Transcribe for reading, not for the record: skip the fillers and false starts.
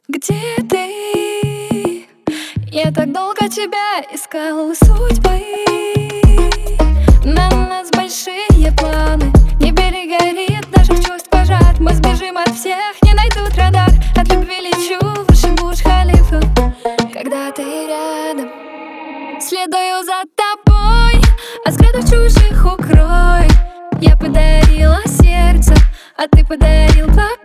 Где ты? Я так долго тебя искала у судьбы. На нас большие планы. Небе горит, наших чувств пожар. Мы сбежим от всех, не найдут радар. От любви лечу выше Бурдж-Халифа. Когда ты рядом, следую за тобой, от взглядов чужих укрой. Я подарила сердце, а ты подарил глаза.